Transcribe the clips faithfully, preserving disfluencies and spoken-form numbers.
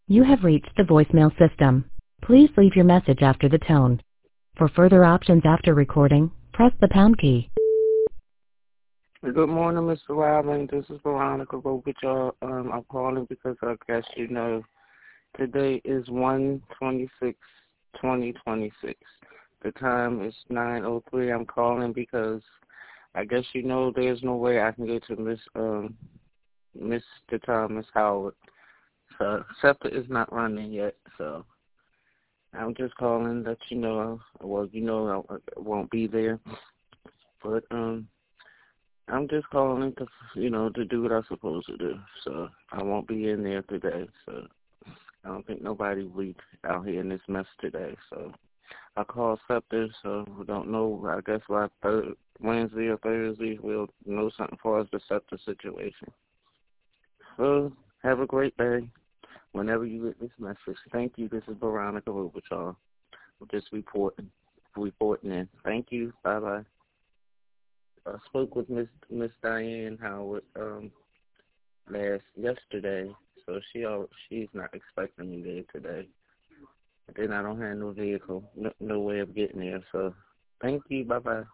You have reached the voicemail system. Please leave your message after the tone. For further options after recording, press the pound key. Good morning, Mister Robin. This is Veronica Robichaud. Um, I'm calling because I guess you know today is one twenty-six twenty twenty-six. The time is nine oh three. I'm calling because I guess you know there's no way I can get to Miss um Mister Thomas Howard. So SEPTA is not running yet, so I'm just calling that you know. Well, you know I, I won't be there, but um. I'm just calling to, you know, to do what I'm supposed to do. So I won't be in there today. So I don't think nobody will be out here in this mess today. So I called SEPTA, so we don't know. I guess by third, Wednesday or Thursday we'll know something for us the SEPTA situation. So have a great day whenever you get this message. Thank you. This is Veronica Robichaud. Just reporting, reporting in. Thank you. Bye-bye. I spoke with Miss Miss Diane Howard um last yesterday, so she al she's not expecting me there today. And then I don't have no vehicle, no, no way of getting there. So thank you. Bye bye.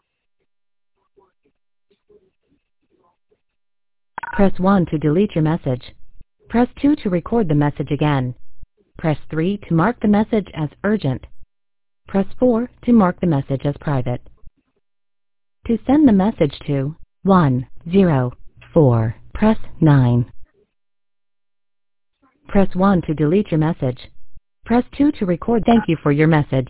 Press one to delete your message. Press two to record the message again. Press three to mark the message as urgent. Press four to mark the message as private. To send the message to one zero four, press nine. Press one to delete your message. Press two to record. Thank you for your message.